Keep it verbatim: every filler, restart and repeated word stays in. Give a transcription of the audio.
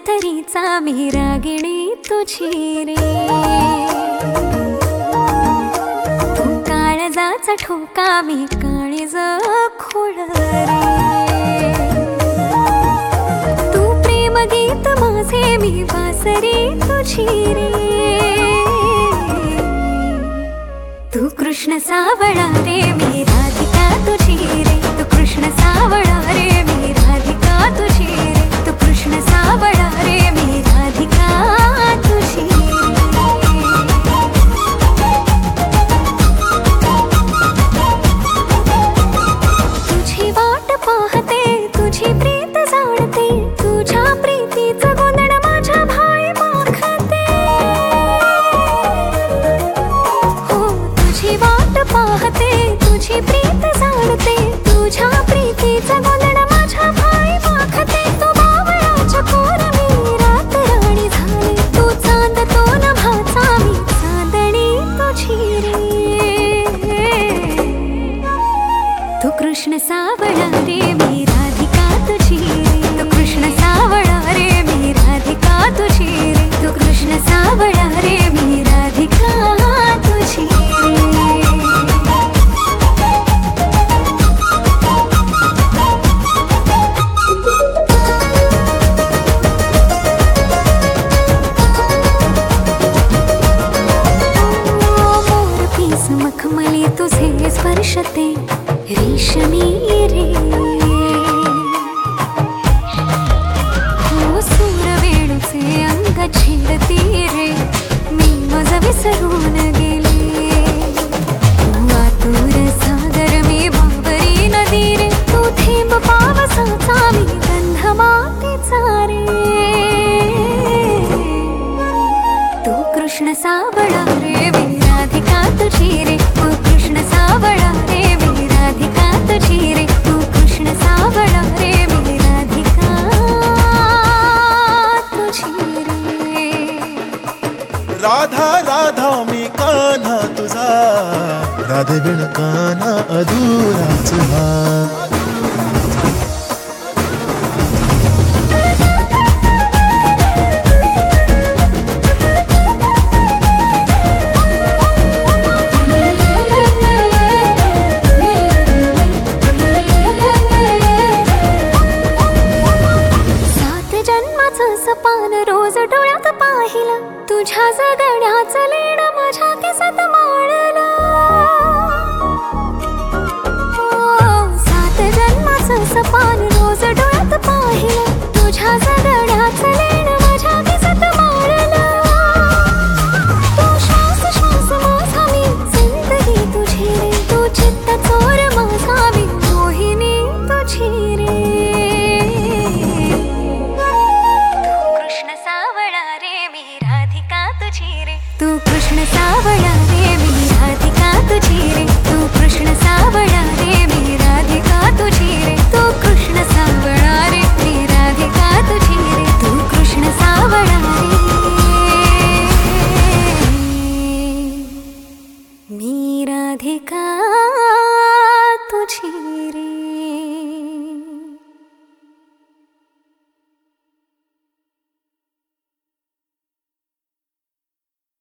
तरीचा मी रागिणी तुझी रे, तू काळजाचा ठोका मी काळीज खोळ रे, तू प्रेम गीत माझे मी बासरी तुझी रे, तू कृष्ण सावळा रे मी राधिका तुझी रे, तू कृष्ण सावळा रे मी राधिका तुझी रे, तू कृष्ण सावळा रे मी राधिका तुझी तुझी वाट पाहते, तुझी प्रीत जाणते, तुझ्या प्रीतीचं गोंधळ माझ्या भाई माखते, हो तुझी वाट पाहते, तुझी प्रीत जाणते, तुझ्या प्रीतीचं गोंधळ माझ्या भाई माखते, तू बावळाच्या कोर मी रात राणी झाले, तू चांद तो नभाचा मी चांदणी तुझी रे, तू कृष्ण सावळा रे मी राधिका तुझी रे, तू कृष्ण सावळा रे मी राधिका तुझी रे, तू कृष्ण सावळा रे मी राधिका तुझी रे. मोरपीस मखमली तुझे स्पर्शते रेशमी रे, हो सूर वेणूचे अंग छेडती रे, मी मज विसरून गेले, तू आतुर सागर मी बाबरी नदी रे, तू थेंब पावसाचा मी गंध मातीचा रे, तू कृष्ण सावळा रे मी राधिका तुझी रे, तू कृष्ण सावळा रे मी राधिका तुझी रे, तू कृष्ण सावळा रे मी राधिका तुझी रे. राधा राधा मी कान्हा तुझा, राधे बिन कान्हा अधुराच हा. पान रोज डोळ्यात पाहिलं, तुझ्या जगण्याचं लेण माझ्या केसात माळलं, सात जन्माचं सपान रोज डोळ्यात पाहिलं, तुझ्या जगण्याचं लेण माझ्या केसात माळलं, तू श्वास श्वास माझा मी जिंदगी तुझी रे, तू चित्त चोर माझा मी मोहिनी तुझी रे, तू कृष्ण सावळा रे मी राधिका तुझी रे.